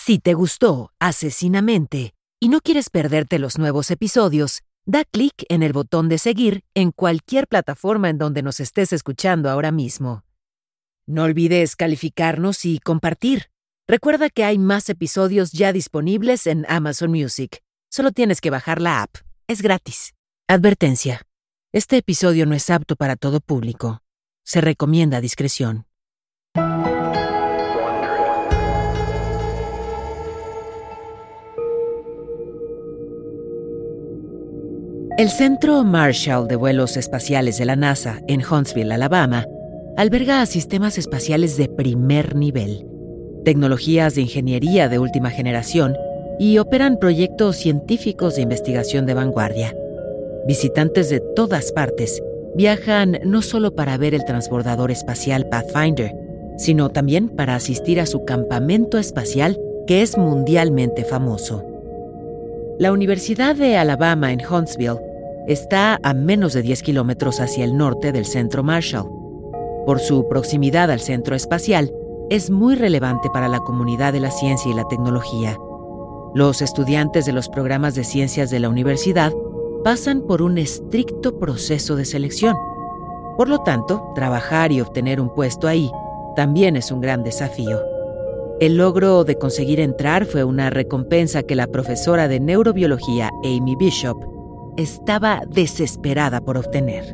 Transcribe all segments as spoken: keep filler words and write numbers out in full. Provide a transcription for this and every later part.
Si te gustó Asesinamente y no quieres perderte los nuevos episodios, da clic en el botón de seguir en cualquier plataforma en donde nos estés escuchando ahora mismo. No olvides calificarnos y compartir. Recuerda que hay más episodios ya disponibles en Amazon Music. Solo tienes que bajar la app. Es gratis. Advertencia. Este episodio no es apto para todo público. Se recomienda discreción. El Centro Marshall de Vuelos Espaciales de la NASA en Huntsville, Alabama, alberga sistemas espaciales de primer nivel, tecnologías de ingeniería de última generación y operan proyectos científicos de investigación de vanguardia. Visitantes de todas partes viajan no solo para ver el transbordador espacial Pathfinder, sino también para asistir a su campamento espacial que es mundialmente famoso. La Universidad de Alabama en Huntsville está a menos de diez kilómetros hacia el norte del Centro Marshall. Por su proximidad al centro espacial, es muy relevante para la comunidad de la ciencia y la tecnología. Los estudiantes de los programas de ciencias de la universidad pasan por un estricto proceso de selección. Por lo tanto, trabajar y obtener un puesto ahí también es un gran desafío. El logro de conseguir entrar fue una recompensa que la profesora de neurobiología Amy Bishop estaba desesperada por obtener.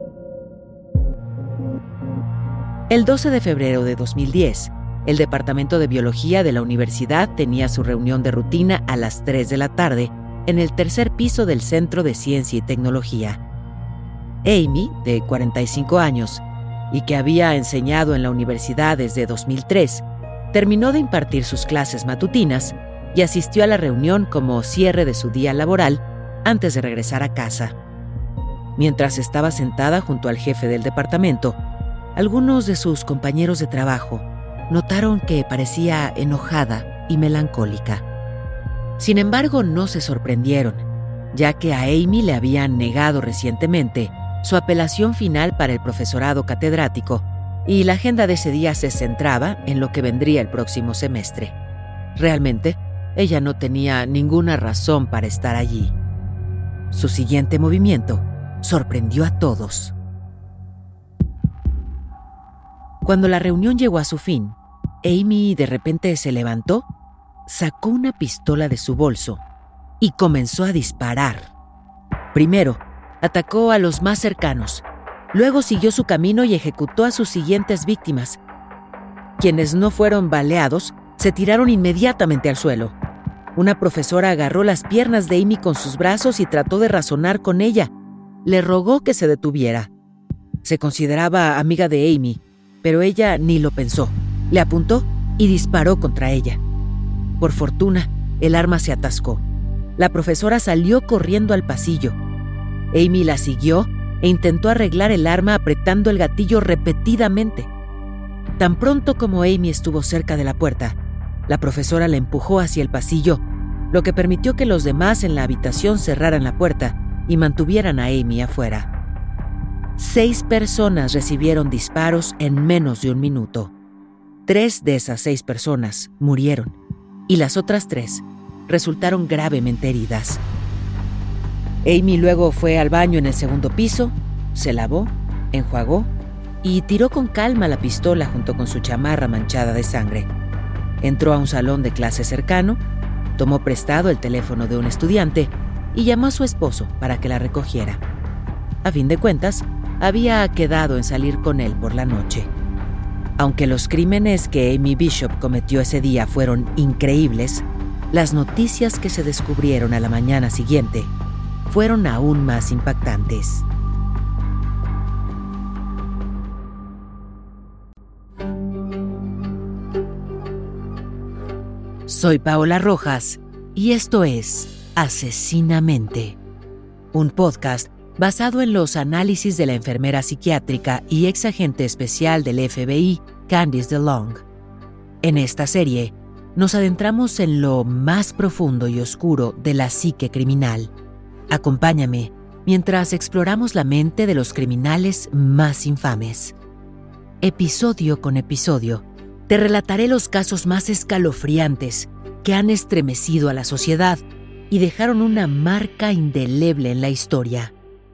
El doce de febrero de dos mil diez, el Departamento de Biología de la universidad tenía su reunión de rutina a las tres de la tarde en el tercer piso del Centro de Ciencia y Tecnología. Amy, de cuarenta y cinco años, y que había enseñado en la universidad desde dos mil tres, terminó de impartir sus clases matutinas y asistió a la reunión como cierre de su día laboral antes de regresar a casa. Mientras estaba sentada junto al jefe del departamento, algunos de sus compañeros de trabajo notaron que parecía enojada y melancólica. Sin embargo, no se sorprendieron, ya que a Amy le habían negado recientemente su apelación final para el profesorado catedrático y la agenda de ese día se centraba en lo que vendría el próximo semestre. Realmente, ella no tenía ninguna razón para estar allí. Su siguiente movimiento sorprendió a todos. Cuando la reunión llegó a su fin, Amy de repente se levantó, sacó una pistola de su bolso y comenzó a disparar. Primero, atacó a los más cercanos. Luego siguió su camino y ejecutó a sus siguientes víctimas. Quienes no fueron baleados se tiraron inmediatamente al suelo. Una profesora agarró las piernas de Amy con sus brazos y trató de razonar con ella. Le rogó que se detuviera. Se consideraba amiga de Amy, pero ella ni lo pensó. Le apuntó y disparó contra ella. Por fortuna, el arma se atascó. La profesora salió corriendo al pasillo. Amy la siguió e intentó arreglar el arma apretando el gatillo repetidamente. Tan pronto como Amy estuvo cerca de la puerta, la profesora la empujó hacia el pasillo, lo que permitió que los demás en la habitación cerraran la puerta y mantuvieran a Amy afuera. Seis personas recibieron disparos en menos de un minuto. Tres de esas seis personas murieron y las otras tres resultaron gravemente heridas. Amy luego fue al baño en el segundo piso, se lavó, enjuagó y tiró con calma la pistola junto con su chamarra manchada de sangre. Entró a un salón de clase cercano, tomó prestado el teléfono de un estudiante y llamó a su esposo para que la recogiera. A fin de cuentas, había quedado en salir con él por la noche. Aunque los crímenes que Amy Bishop cometió ese día fueron increíbles, las noticias que se descubrieron a la mañana siguiente fueron aún más impactantes. Soy Paola Rojas y esto es Asesinamente, un podcast basado en los análisis de la enfermera psiquiátrica y ex agente especial del F B I, Candice DeLong. En esta serie, nos adentramos en lo más profundo y oscuro de la psique criminal. Acompáñame mientras exploramos la mente de los criminales más infames. Episodio con episodio, te relataré los casos más escalofriantes que han estremecido a la sociedad y dejaron una marca indeleble en la historia.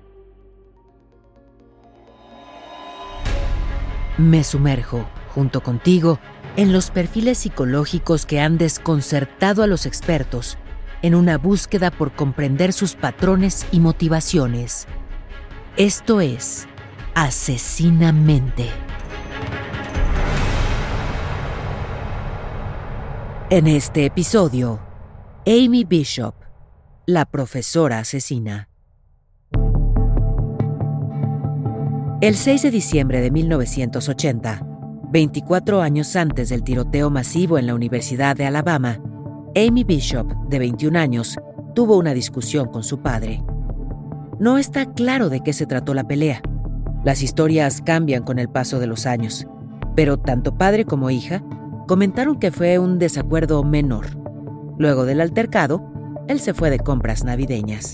Me sumerjo, junto contigo, en los perfiles psicológicos que han desconcertado a los expertos en una búsqueda por comprender sus patrones y motivaciones. Esto es Asesinamente. En este episodio, Amy Bishop, la profesora asesina. El seis de diciembre de mil novecientos ochenta, veinticuatro años antes del tiroteo masivo en la Universidad de Alabama, Amy Bishop, de veintiún años, tuvo una discusión con su padre. No está claro de qué se trató la pelea. Las historias cambian con el paso de los años, pero tanto padre como hija comentaron que fue un desacuerdo menor. Luego del altercado, él se fue de compras navideñas.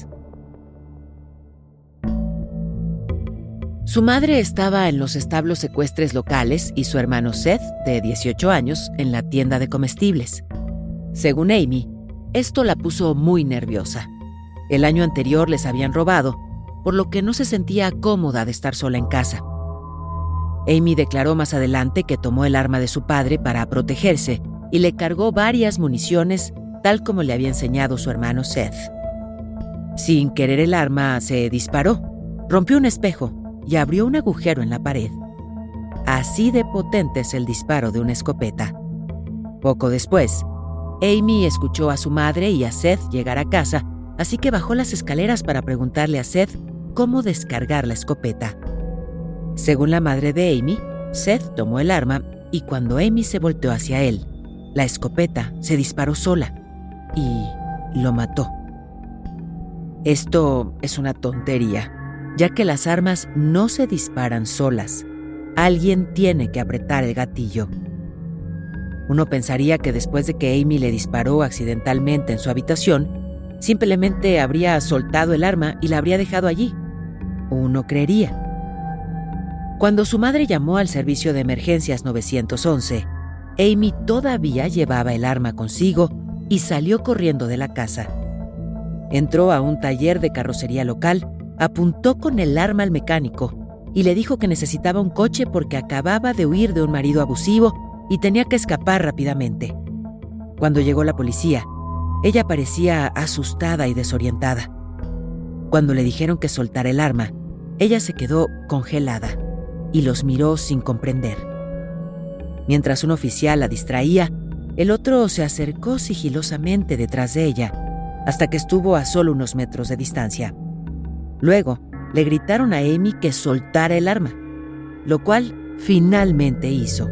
Su madre estaba en los establos ecuestres locales y su hermano Seth, de dieciocho años, en la tienda de comestibles. Según Amy, esto la puso muy nerviosa. El año anterior les habían robado, por lo que no se sentía cómoda de estar sola en casa. Amy declaró más adelante que tomó el arma de su padre para protegerse y le cargó varias municiones, tal como le había enseñado su hermano Seth. Sin querer, el arma se disparó, rompió un espejo y abrió un agujero en la pared. Así de potente es el disparo de una escopeta. Poco después, Amy escuchó a su madre y a Seth llegar a casa, así que bajó las escaleras para preguntarle a Seth cómo descargar la escopeta. Según la madre de Amy, Seth tomó el arma y cuando Amy se volteó hacia él, la escopeta se disparó sola y lo mató. Esto es una tontería, ya que las armas no se disparan solas. Alguien tiene que apretar el gatillo. Uno pensaría que después de que Amy le disparó accidentalmente en su habitación, simplemente habría soltado el arma y la habría dejado allí. Uno creería. Cuando su madre llamó al servicio de emergencias nueve once, Amy todavía llevaba el arma consigo y salió corriendo de la casa. Entró a un taller de carrocería local, apuntó con el arma al mecánico y le dijo que necesitaba un coche porque acababa de huir de un marido abusivo y tenía que escapar rápidamente. Cuando llegó la policía, ella parecía asustada y desorientada. Cuando le dijeron que soltara el arma, ella se quedó congelada y los miró sin comprender. Mientras un oficial la distraía, el otro se acercó sigilosamente detrás de ella, hasta que estuvo a solo unos metros de distancia. Luego, le gritaron a Amy que soltara el arma, lo cual finalmente hizo.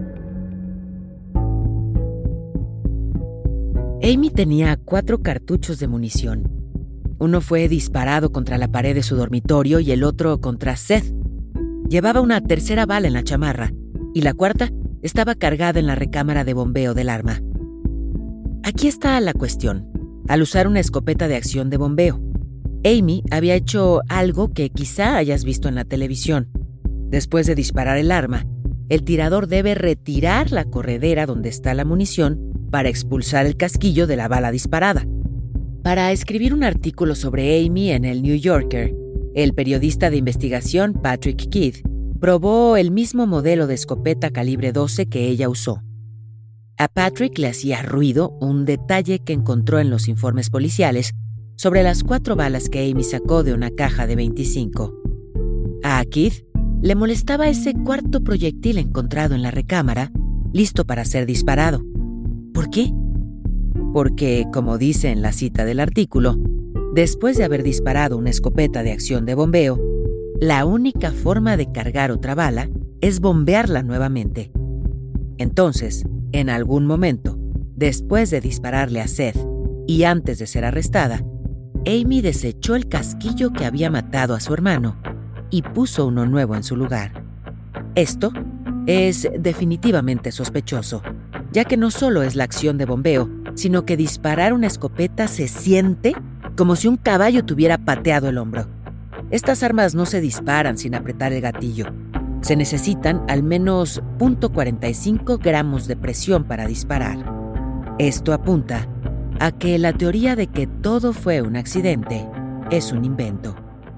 Amy tenía cuatro cartuchos de munición. Uno fue disparado contra la pared de su dormitorio y el otro contra Seth. Llevaba una tercera bala en la chamarra y la cuarta estaba cargada en la recámara de bombeo del arma. Aquí está la cuestión. Al usar una escopeta de acción de bombeo, Amy había hecho algo que quizá hayas visto en la televisión. Después de disparar el arma, el tirador debe retirar la corredera donde está la munición para expulsar el casquillo de la bala disparada. Para escribir un artículo sobre Amy en el New Yorker, el periodista de investigación Patrick Kidd probó el mismo modelo de escopeta calibre doce que ella usó. A Patrick le hacía ruido un detalle que encontró en los informes policiales sobre las cuatro balas que Amy sacó de una caja de veinticinco. A Kidd le molestaba ese cuarto proyectil encontrado en la recámara, listo para ser disparado. ¿Por qué? Porque, como dice en la cita del artículo, después de haber disparado una escopeta de acción de bombeo, la única forma de cargar otra bala es bombearla nuevamente. Entonces, en algún momento, después de dispararle a Seth y antes de ser arrestada, Amy desechó el casquillo que había matado a su hermano y puso uno nuevo en su lugar. Esto es definitivamente sospechoso, ya que no solo es la acción de bombeo, sino que disparar una escopeta se siente como si un caballo tuviera pateado el hombro. Estas armas no se disparan sin apretar el gatillo. Se necesitan al menos cero punto cuarenta y cinco gramos de presión para disparar. Esto apunta a que la teoría de que todo fue un accidente es un invento.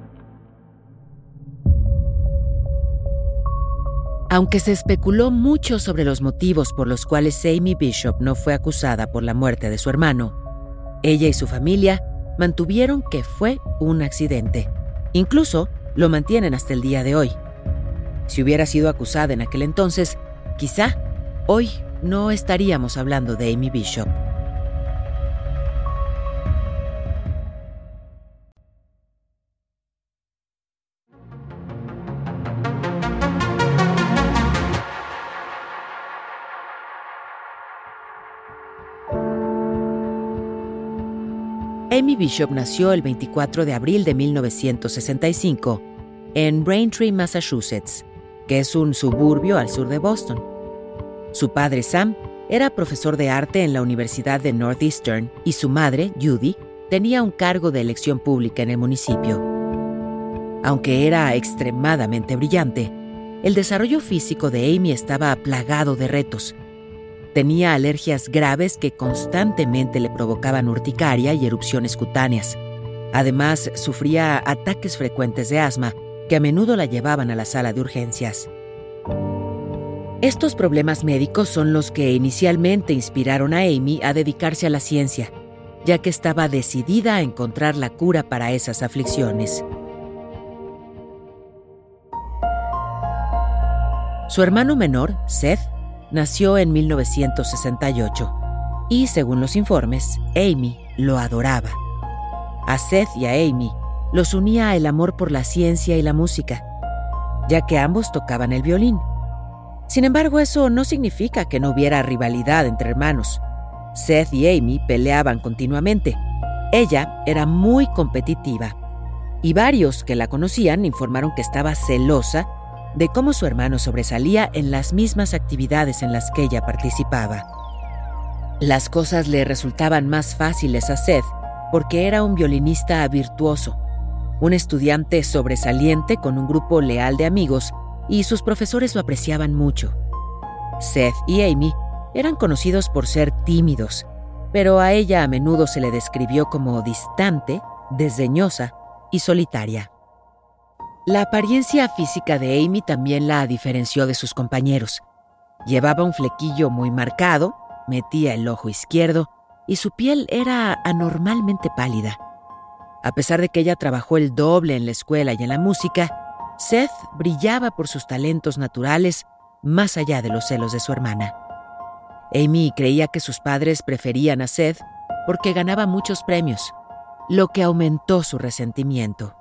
Aunque se especuló mucho sobre los motivos por los cuales Amy Bishop no fue acusada por la muerte de su hermano, ella y su familia mantuvieron que fue un accidente. Incluso lo mantienen hasta el día de hoy. Si hubiera sido acusada en aquel entonces, quizá hoy no estaríamos hablando de Amy Bishop. Amy Bishop nació el veinticuatro de abril de mil novecientos sesenta y cinco en Braintree, Massachusetts, que es un suburbio al sur de Boston. Su padre, Sam, era profesor de arte en la Universidad de Northeastern y su madre, Judy, tenía un cargo de elección pública en el municipio. Aunque era extremadamente brillante, el desarrollo físico de Amy estaba plagado de retos. Tenía alergias graves que constantemente le provocaban urticaria y erupciones cutáneas. Además, sufría ataques frecuentes de asma que a menudo la llevaban a la sala de urgencias. Estos problemas médicos son los que inicialmente inspiraron a Amy a dedicarse a la ciencia, ya que estaba decidida a encontrar la cura para esas aflicciones. Su hermano menor, Seth, nació en mil novecientos sesenta y ocho y, según los informes, Amy lo adoraba. A Seth y a Amy los unía el amor por la ciencia y la música, ya que ambos tocaban el violín. Sin embargo, eso no significa que no hubiera rivalidad entre hermanos. Seth y Amy peleaban continuamente. Ella era muy competitiva, y varios que la conocían informaron que estaba celosa de cómo su hermano sobresalía en las mismas actividades en las que ella participaba. Las cosas le resultaban más fáciles a Seth porque era un violinista virtuoso, un estudiante sobresaliente con un grupo leal de amigos, y sus profesores lo apreciaban mucho. Seth y Amy eran conocidos por ser tímidos, pero a ella a menudo se le describió como distante, desdeñosa y solitaria. La apariencia física de Amy también la diferenció de sus compañeros. Llevaba un flequillo muy marcado, metía el ojo izquierdo y su piel era anormalmente pálida. A pesar de que ella trabajó el doble en la escuela y en la música, Seth brillaba por sus talentos naturales más allá de los celos de su hermana. Amy creía que sus padres preferían a Seth porque ganaba muchos premios, lo que aumentó su resentimiento.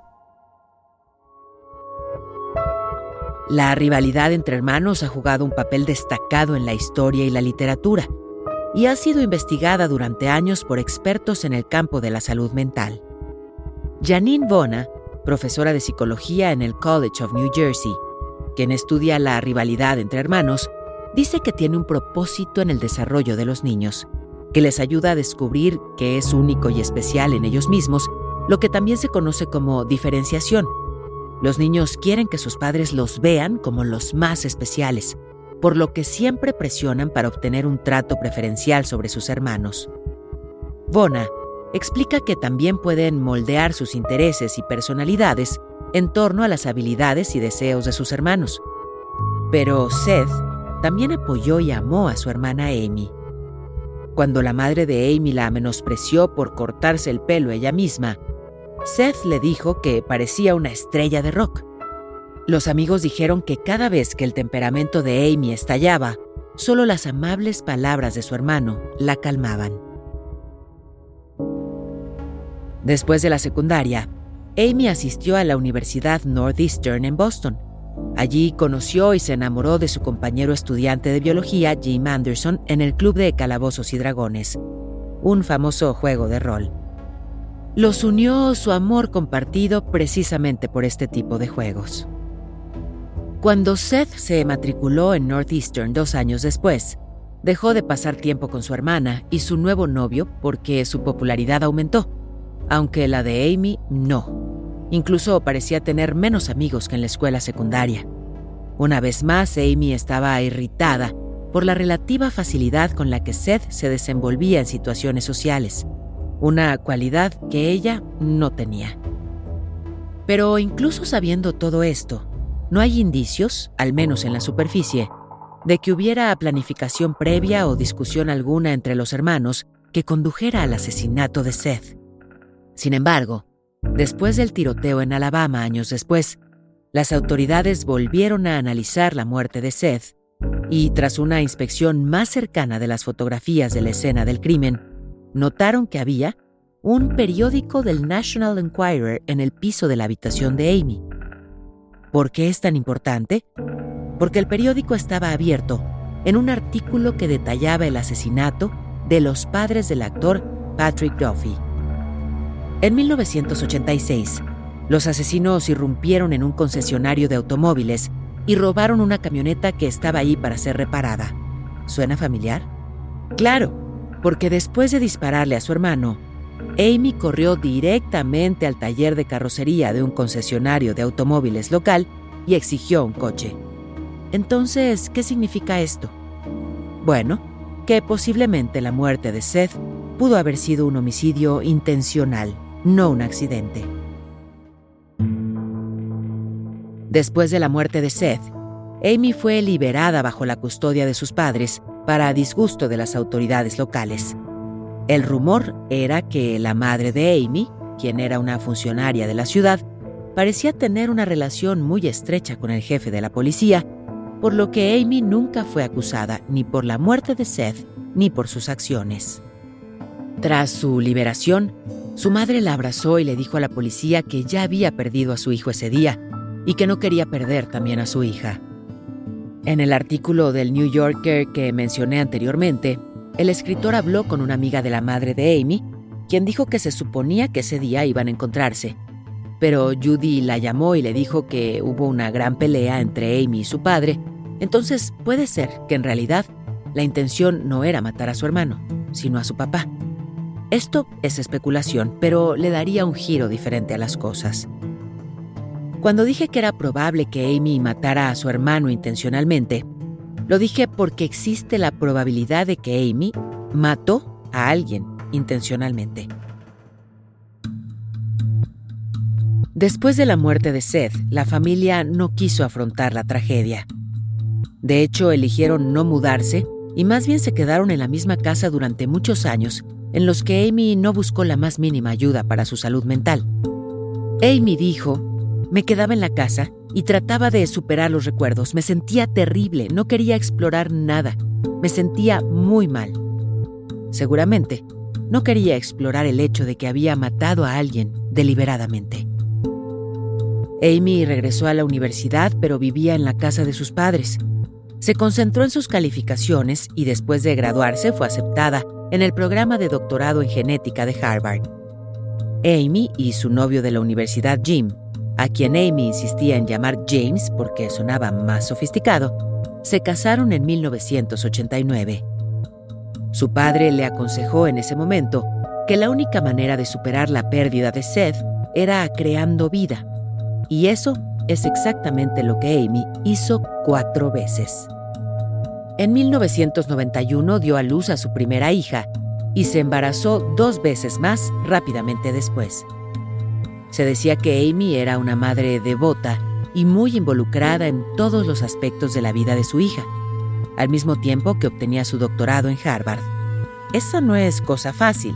La rivalidad entre hermanos ha jugado un papel destacado en la historia y la literatura, y ha sido investigada durante años por expertos en el campo de la salud mental. Janine Bona, profesora de psicología en el College of New Jersey, quien estudia la rivalidad entre hermanos, dice que tiene un propósito en el desarrollo de los niños, que les ayuda a descubrir qué es único y especial en ellos mismos, lo que también se conoce como diferenciación. Los niños quieren que sus padres los vean como los más especiales, por lo que siempre presionan para obtener un trato preferencial sobre sus hermanos. Bona explica que también pueden moldear sus intereses y personalidades en torno a las habilidades y deseos de sus hermanos. Pero Seth también apoyó y amó a su hermana Amy. Cuando la madre de Amy la menospreció por cortarse el pelo ella misma, Seth le dijo que parecía una estrella de rock. Los amigos dijeron que cada vez que el temperamento de Amy estallaba, solo las amables palabras de su hermano la calmaban. Después de la secundaria, Amy asistió a la Universidad Northeastern en Boston. Allí conoció y se enamoró de su compañero estudiante de biología, Jim Anderson, en el Club de Calabozos y Dragones, un famoso juego de rol. Los unió su amor compartido precisamente por este tipo de juegos. Cuando Seth se matriculó en Northeastern dos años después, dejó de pasar tiempo con su hermana y su nuevo novio porque su popularidad aumentó, aunque la de Amy no. Incluso parecía tener menos amigos que en la escuela secundaria. Una vez más, Amy estaba irritada por la relativa facilidad con la que Seth se desenvolvía en situaciones sociales, una cualidad que ella no tenía. Pero incluso sabiendo todo esto, no hay indicios, al menos en la superficie, de que hubiera planificación previa o discusión alguna entre los hermanos que condujera al asesinato de Seth. Sin embargo, después del tiroteo en Alabama años después, las autoridades volvieron a analizar la muerte de Seth y, tras una inspección más cercana de las fotografías de la escena del crimen, notaron que había un periódico del National Enquirer en el piso de la habitación de Amy. ¿Por qué es tan importante? Porque el periódico estaba abierto en un artículo que detallaba el asesinato de los padres del actor Patrick Duffy. En mil novecientos ochenta y seis, los asesinos irrumpieron en un concesionario de automóviles y robaron una camioneta que estaba ahí para ser reparada. ¿Suena familiar? Claro, porque después de dispararle a su hermano, Amy corrió directamente al taller de carrocería de un concesionario de automóviles local y exigió un coche. Entonces, ¿qué significa esto? Bueno, que posiblemente la muerte de Seth pudo haber sido un homicidio intencional, no un accidente. Después de la muerte de Seth, Amy fue liberada bajo la custodia de sus padres para disgusto de las autoridades locales. El rumor era que la madre de Amy, quien era una funcionaria de la ciudad, parecía tener una relación muy estrecha con el jefe de la policía, por lo que Amy nunca fue acusada ni por la muerte de Seth ni por sus acciones. Tras su liberación, su madre la abrazó y le dijo a la policía que ya había perdido a su hijo ese día y que no quería perder también a su hija. En el artículo del New Yorker que mencioné anteriormente, el escritor habló con una amiga de la madre de Amy, quien dijo que se suponía que ese día iban a encontrarse. Pero Judy la llamó y le dijo que hubo una gran pelea entre Amy y su padre, entonces puede ser que en realidad la intención no era matar a su hermano, sino a su papá. Esto es especulación, pero le daría un giro diferente a las cosas. Cuando dije que era probable que Amy matara a su hermano intencionalmente, lo dije porque existe la probabilidad de que Amy mató a alguien intencionalmente. Después de la muerte de Seth, la familia no quiso afrontar la tragedia. De hecho, eligieron no mudarse y más bien se quedaron en la misma casa durante muchos años, en los que Amy no buscó la más mínima ayuda para su salud mental. Amy dijo: «Me quedaba en la casa y trataba de superar los recuerdos. Me sentía terrible, no quería explorar nada. Me sentía muy mal. Seguramente, no quería explorar el hecho de que había matado a alguien deliberadamente». Amy regresó a la universidad, pero vivía en la casa de sus padres. Se concentró en sus calificaciones y después de graduarse fue aceptada en el programa de doctorado en genética de Harvard. Amy y su novio de la universidad, Jim, a quien Amy insistía en llamar James porque sonaba más sofisticado, se casaron en mil novecientos ochenta y nueve. Su padre le aconsejó en ese momento que la única manera de superar la pérdida de Seth era creando vida, y eso es exactamente lo que Amy hizo cuatro veces. En mil novecientos noventa y uno dio a luz a su primera hija y se embarazó dos veces más rápidamente después. Se decía que Amy era una madre devota y muy involucrada en todos los aspectos de la vida de su hija, al mismo tiempo que obtenía su doctorado en Harvard. Esa no es cosa fácil.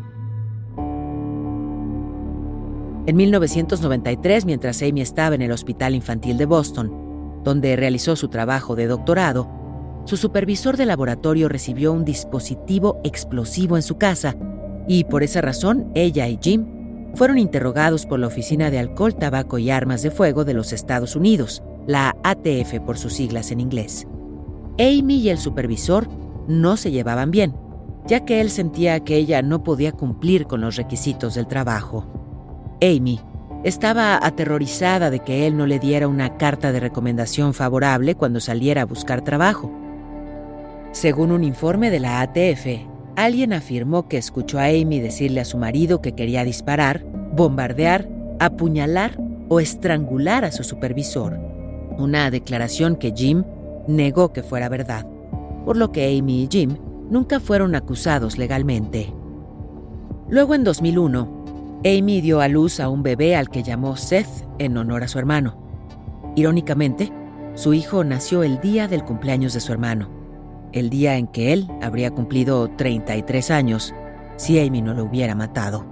En mil novecientos noventa y tres, mientras Amy estaba en el Hospital Infantil de Boston, donde realizó su trabajo de doctorado, su supervisor de laboratorio recibió un dispositivo explosivo en su casa y, por esa razón, ella y Jim fueron interrogados por la Oficina de Alcohol, Tabaco y Armas de Fuego de los Estados Unidos, la A T F por sus siglas en inglés. Amy y el supervisor no se llevaban bien, ya que él sentía que ella no podía cumplir con los requisitos del trabajo. Amy estaba aterrorizada de que él no le diera una carta de recomendación favorable cuando saliera a buscar trabajo. Según un informe de la A T F, alguien afirmó que escuchó a Amy decirle a su marido que quería disparar, bombardear, apuñalar o estrangular a su supervisor, una declaración que Jim negó que fuera verdad. por lo que Amy y Jim nunca fueron acusados legalmente. Luego, en dos mil uno, Amy dio a luz a un bebé al que llamó Seth en honor a su hermano. Irónicamente, su hijo nació el día del cumpleaños de su hermano, el día en que él habría cumplido treinta y tres años si Amy no lo hubiera matado.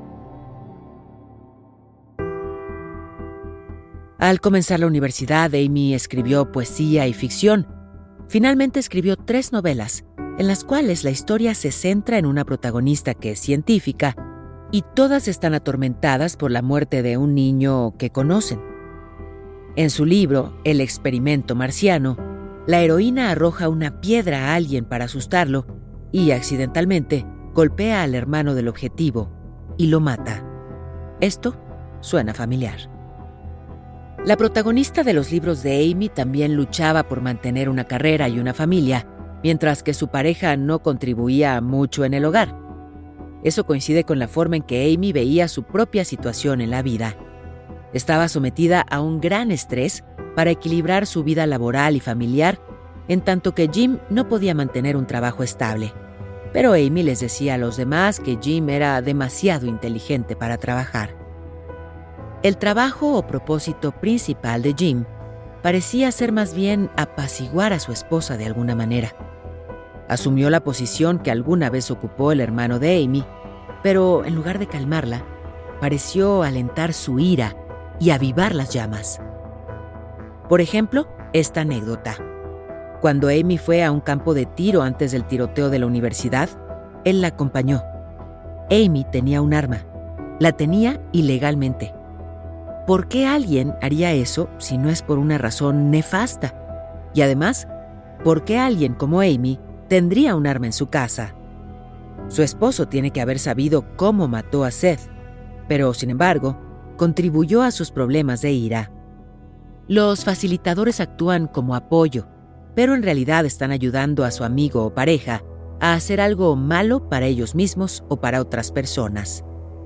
Al comenzar la universidad, Amy escribió poesía y ficción. Finalmente escribió tres novelas, en las cuales la historia se centra en una protagonista que es científica y todas están atormentadas por la muerte de un niño que conocen. En su libro, El experimento marciano, la heroína arroja una piedra a alguien para asustarlo y, accidentalmente, golpea al hermano del objetivo y lo mata. Esto suena familiar. La protagonista de los libros de Amy también luchaba por mantener una carrera y una familia, mientras que su pareja no contribuía mucho en el hogar. Eso coincide con la forma en que Amy veía su propia situación en la vida. Estaba sometida a un gran estrés para equilibrar su vida laboral y familiar, en tanto que Jim no podía mantener un trabajo estable. Pero Amy les decía a los demás que Jim era demasiado inteligente para trabajar. El trabajo o propósito principal de Jim parecía ser más bien apaciguar a su esposa de alguna manera. Asumió la posición que alguna vez ocupó el hermano de Amy, pero en lugar de calmarla, pareció alentar su ira y avivar las llamas. Por ejemplo, esta anécdota. Cuando Amy fue a un campo de tiro antes del tiroteo de la universidad, él la acompañó. Amy tenía un arma. La tenía ilegalmente. ¿Por qué alguien haría eso si no es por una razón nefasta? Y además, ¿por qué alguien como Amy tendría un arma en su casa? Su esposo tiene que haber sabido cómo mató a Seth, pero, sin embargo, contribuyó a sus problemas de ira. Los facilitadores actúan como apoyo, pero en realidad están ayudando a su amigo o pareja a hacer algo malo para ellos mismos o para otras personas.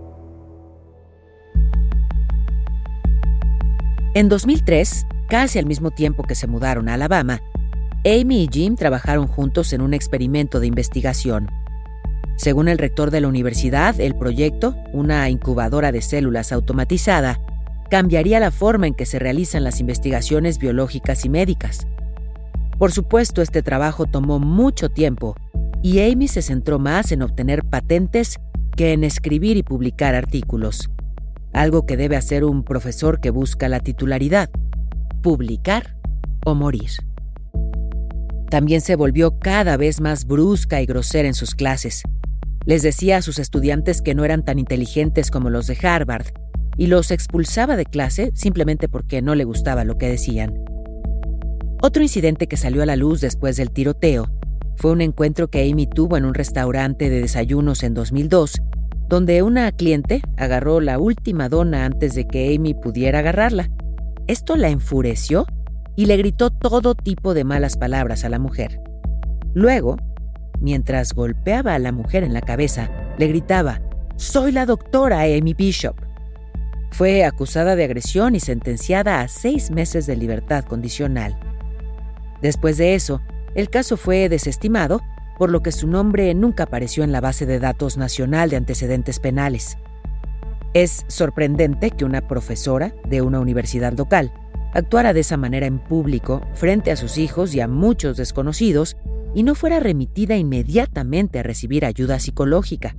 En dos mil tres, casi al mismo tiempo que se mudaron a Alabama, Amy y Jim trabajaron juntos en un experimento de investigación. Según el rector de la universidad, el proyecto, una incubadora de células automatizada, cambiaría la forma en que se realizan las investigaciones biológicas y médicas. Por supuesto, este trabajo tomó mucho tiempo y Amy se centró más en obtener patentes que en escribir y publicar artículos. Algo que debe hacer un profesor que busca la titularidad, publicar o morir. También se volvió cada vez más brusca y grosera en sus clases. Les decía a sus estudiantes que no eran tan inteligentes como los de Harvard y los expulsaba de clase simplemente porque no le gustaba lo que decían. Otro incidente que salió a la luz después del tiroteo fue un encuentro que Amy tuvo en un restaurante de desayunos en dos mil dos, donde una cliente agarró la última dona antes de que Amy pudiera agarrarla. Esto la enfureció y le gritó todo tipo de malas palabras a la mujer. Luego, mientras golpeaba a la mujer en la cabeza, le gritaba: «Soy la doctora Amy Bishop». Fue acusada de agresión y sentenciada a seis meses de libertad condicional. Después de eso, el caso fue desestimado, por lo que su nombre nunca apareció en la base de datos nacional de antecedentes penales. Es sorprendente que una profesora de una universidad local actuara de esa manera en público frente a sus hijos y a muchos desconocidos y no fuera remitida inmediatamente a recibir ayuda psicológica.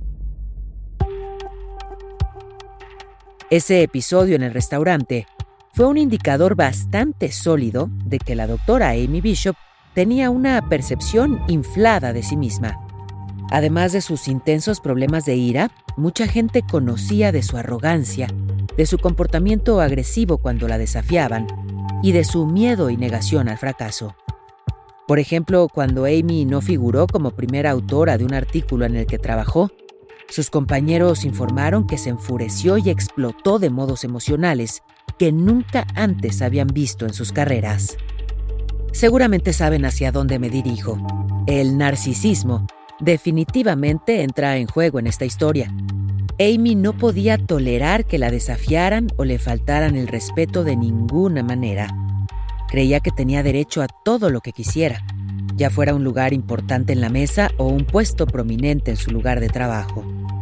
Ese episodio en el restaurante fue un indicador bastante sólido de que la doctora Amy Bishop tenía una percepción inflada de sí misma. Además de sus intensos problemas de ira, mucha gente conocía de su arrogancia, de su comportamiento agresivo cuando la desafiaban y de su miedo y negación al fracaso. Por ejemplo, cuando Amy no figuró como primera autora de un artículo en el que trabajó, sus compañeros informaron que se enfureció y explotó de modos emocionales que nunca antes habían visto en sus carreras. Seguramente saben hacia dónde me dirijo. El narcisismo definitivamente entra en juego en esta historia. Amy no podía tolerar que la desafiaran o le faltaran el respeto de ninguna manera. Creía que tenía derecho a todo lo que quisiera. ya fuera un lugar importante en la mesa o un puesto prominente en su lugar de trabajo.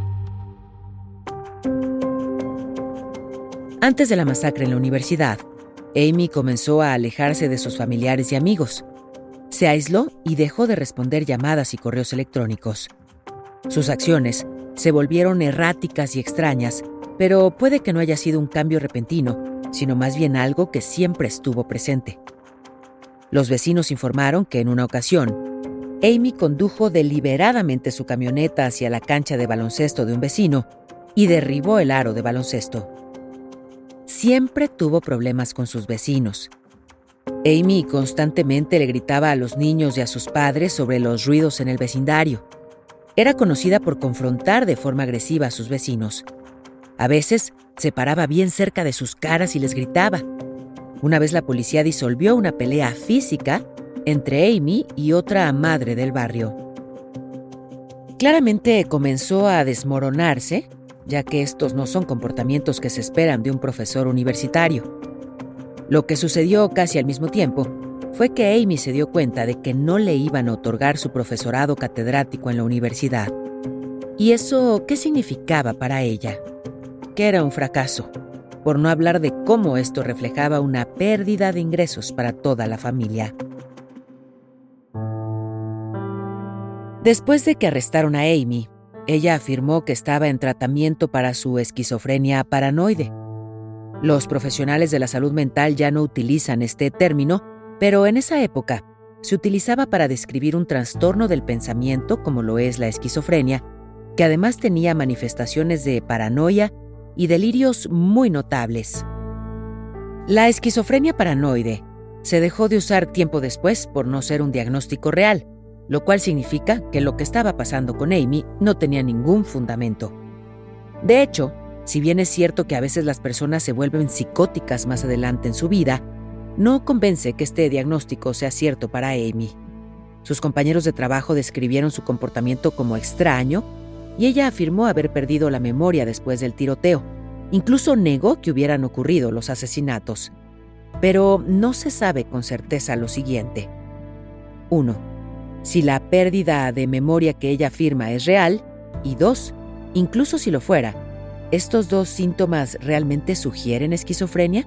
Antes de la masacre en la universidad, Amy comenzó a alejarse de sus familiares y amigos. Se aisló y dejó de responder llamadas y correos electrónicos. Sus acciones se volvieron erráticas y extrañas, pero puede que no haya sido un cambio repentino, sino más bien algo que siempre estuvo presente. Los vecinos informaron que en una ocasión, Amy condujo deliberadamente su camioneta hacia la cancha de baloncesto de un vecino y derribó el aro de baloncesto. Siempre tuvo problemas con sus vecinos. Amy constantemente le gritaba a los niños y a sus padres sobre los ruidos en el vecindario. Era conocida por confrontar de forma agresiva a sus vecinos. A veces se paraba bien cerca de sus caras y les gritaba. Una vez la policía disolvió una pelea física entre Amy y otra madre del barrio. Claramente comenzó a desmoronarse, ya que estos no son comportamientos que se esperan de un profesor universitario. Lo que sucedió casi al mismo tiempo fue que Amy se dio cuenta de que no le iban a otorgar su profesorado catedrático en la universidad. ¿Y eso qué significaba para ella? Que era un fracaso, por no hablar de cómo esto reflejaba una pérdida de ingresos para toda la familia. Después de que arrestaron a Amy, ella afirmó que estaba en tratamiento para su esquizofrenia paranoide. Los profesionales de la salud mental ya no utilizan este término, pero en esa época se utilizaba para describir un trastorno del pensamiento como lo es la esquizofrenia, que además tenía manifestaciones de paranoia y delirios muy notables. La esquizofrenia paranoide se dejó de usar tiempo después por no ser un diagnóstico real, lo cual significa que lo que estaba pasando con Amy no tenía ningún fundamento. De hecho, si bien es cierto que a veces las personas se vuelven psicóticas más adelante en su vida, no convence que este diagnóstico sea cierto para Amy. Sus compañeros de trabajo describieron su comportamiento como extraño y ella afirmó haber perdido la memoria después del tiroteo. Incluso negó que hubieran ocurrido los asesinatos. Pero no se sabe con certeza lo siguiente. uno. Si la pérdida de memoria que ella afirma es real. Y dos. Incluso si lo fuera, ¿estos dos síntomas realmente sugieren esquizofrenia?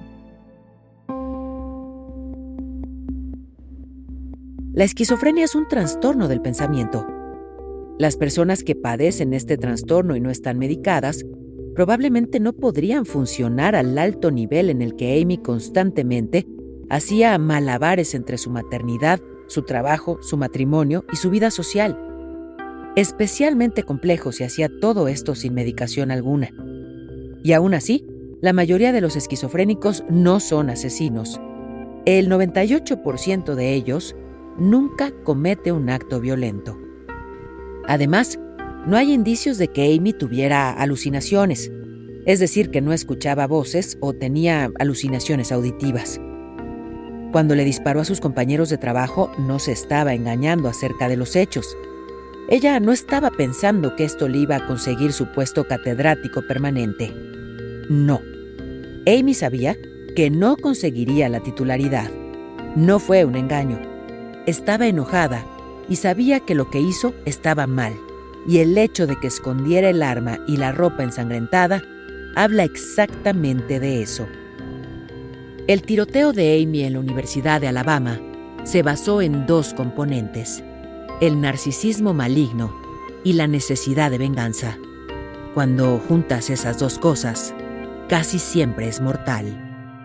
La esquizofrenia es un trastorno del pensamiento. Las personas que padecen este trastorno y no están medicadas probablemente no podrían funcionar al alto nivel en el que Amy constantemente hacía malabares entre su maternidad, su trabajo, su matrimonio y su vida social. Especialmente complejo si hacía todo esto sin medicación alguna. Y aún así, la mayoría de los esquizofrénicos no son asesinos. El noventa y ocho por ciento de ellos nunca comete un acto violento. Además, no hay indicios de que Amy tuviera alucinaciones, es decir, que no escuchaba voces o tenía alucinaciones auditivas. Cuando le disparó a sus compañeros de trabajo, no se estaba engañando acerca de los hechos. Ella no estaba pensando que esto le iba a conseguir su puesto catedrático permanente. No. Amy sabía que no conseguiría la titularidad. No fue un engaño. Estaba enojada y sabía que lo que hizo estaba mal. Y el hecho de que escondiera el arma y la ropa ensangrentada habla exactamente de eso. El tiroteo de Amy en la Universidad de Alabama se basó en dos componentes: el narcisismo maligno y la necesidad de venganza. Cuando juntas esas dos cosas, casi siempre es mortal.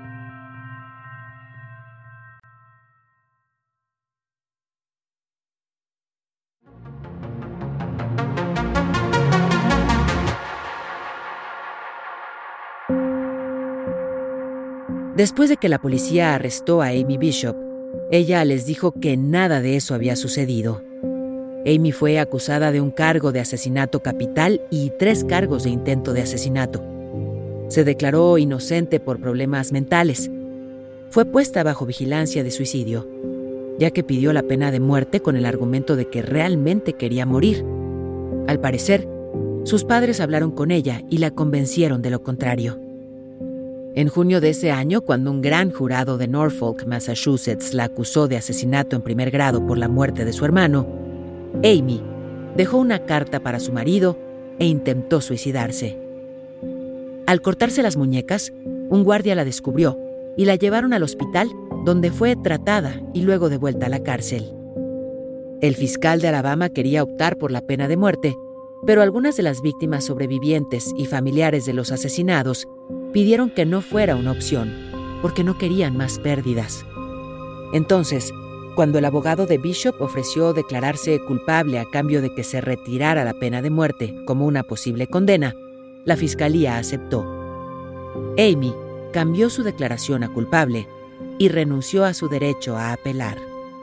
Después de que la policía arrestó a Amy Bishop, ella les dijo que nada de eso había sucedido. Amy fue acusada de un cargo de asesinato capital y tres cargos de intento de asesinato. Se declaró inocente por problemas mentales. Fue puesta bajo vigilancia de suicidio, ya que pidió la pena de muerte con el argumento de que realmente quería morir. Al parecer, sus padres hablaron con ella y la convencieron de lo contrario. En junio de ese año, cuando un gran jurado de Norfolk, Massachusetts, la acusó de asesinato en primer grado por la muerte de su hermano, Amy dejó una carta para su marido e intentó suicidarse. Al cortarse las muñecas, un guardia la descubrió y la llevaron al hospital, donde fue tratada y luego devuelta a la cárcel. El fiscal de Alabama quería optar por la pena de muerte, pero algunas de las víctimas sobrevivientes y familiares de los asesinados pidieron que no fuera una opción, porque no querían más pérdidas. Entonces, cuando el abogado de Bishop ofreció declararse culpable a cambio de que se retirara la pena de muerte como una posible condena, la fiscalía aceptó. Amy cambió su declaración a culpable y renunció a su derecho a apelar.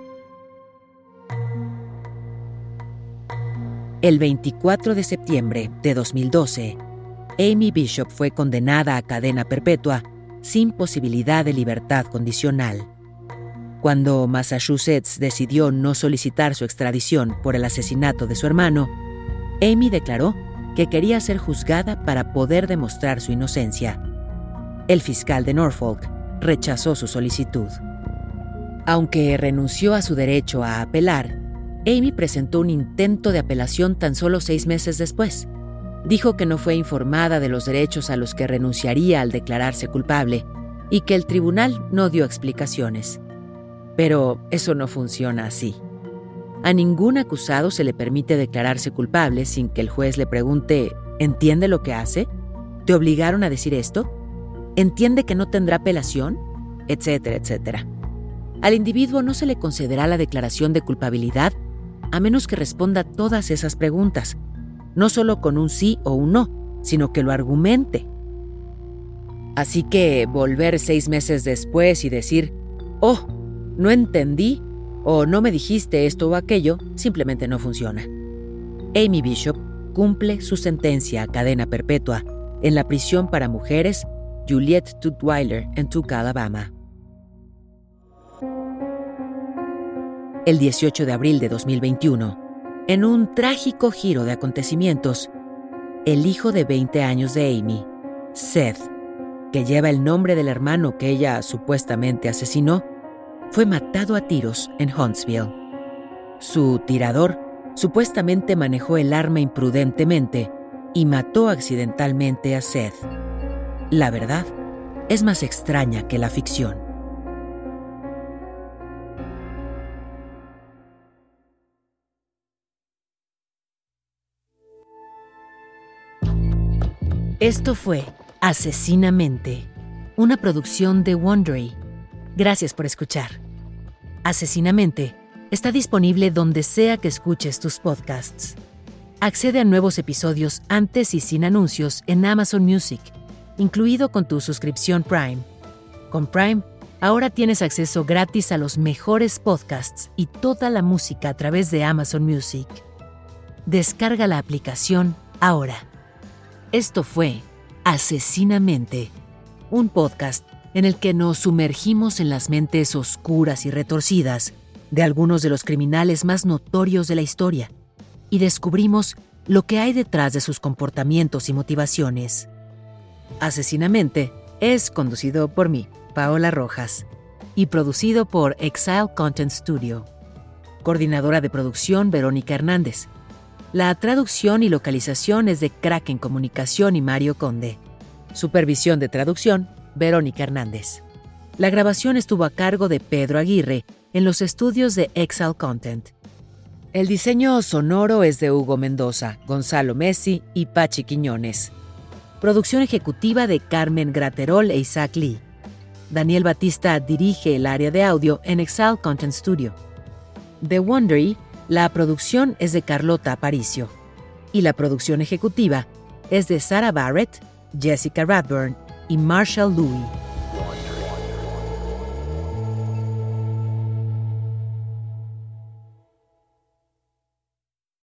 El veinticuatro de septiembre de dos mil doce, Amy Bishop fue condenada a cadena perpetua sin posibilidad de libertad condicional. Cuando Massachusetts decidió no solicitar su extradición por el asesinato de su hermano, Amy declaró que quería ser juzgada para poder demostrar su inocencia. El fiscal de Norfolk rechazó su solicitud. Aunque renunció a su derecho a apelar, Amy presentó un intento de apelación tan solo seis meses después. Dijo que no fue informada de los derechos a los que renunciaría al declararse culpable y que el tribunal no dio explicaciones. Pero eso no funciona así. A ningún acusado se le permite declararse culpable sin que el juez le pregunte: ¿entiende lo que hace? ¿Te obligaron a decir esto? ¿Entiende que no tendrá apelación? Etcétera, etcétera. Al individuo no se le concederá la declaración de culpabilidad a menos que responda todas esas preguntas, no solo con un sí o un no, sino que lo argumente. Así que volver seis meses después y decir: «Oh, no entendí» o «no me dijiste esto o aquello», simplemente no funciona. Amy Bishop cumple su sentencia a cadena perpetua en la prisión para mujeres Juliette Tutwiler en Tuca, Alabama. El dieciocho de abril de dos mil veintiuno, en un trágico giro de acontecimientos, el hijo de veinte años de Amy, Seth, que lleva el nombre del hermano que ella supuestamente asesinó, fue matado a tiros en Huntsville. Su tirador supuestamente manejó el arma imprudentemente y mató accidentalmente a Seth. La verdad es más extraña que la ficción. Esto fue Asesinamente, una producción de Wondery. Gracias por escuchar. Asesinamente está disponible donde sea que escuches tus podcasts. Accede a nuevos episodios antes y sin anuncios en Amazon Music, incluido con tu suscripción Prime. Con Prime, ahora tienes acceso gratis a los mejores podcasts y toda la música a través de Amazon Music. Descarga la aplicación ahora. Esto fue Asesinamente, un podcast en el que nos sumergimos en las mentes oscuras y retorcidas de algunos de los criminales más notorios de la historia y descubrimos lo que hay detrás de sus comportamientos y motivaciones. Asesinamente es conducido por mí, Paola Rojas, y producido por Exile Content Studio. Coordinadora de producción, Verónica Hernández. La traducción y localización es de Kraken Comunicación y Mario Conde. Supervisión de traducción, Verónica Hernández. La grabación estuvo a cargo de Pedro Aguirre en los estudios de Exile Content. El diseño sonoro es de Hugo Mendoza, Gonzalo Messi y Pachi Quiñones. Producción ejecutiva de Carmen Graterol e Isaac Lee. Daniel Batista dirige el área de audio en Exile Content Studio. De Wondery, la producción es de Carlota Aparicio y la producción ejecutiva es de Sarah Barrett, Jessica Radburn y Marshall Louis.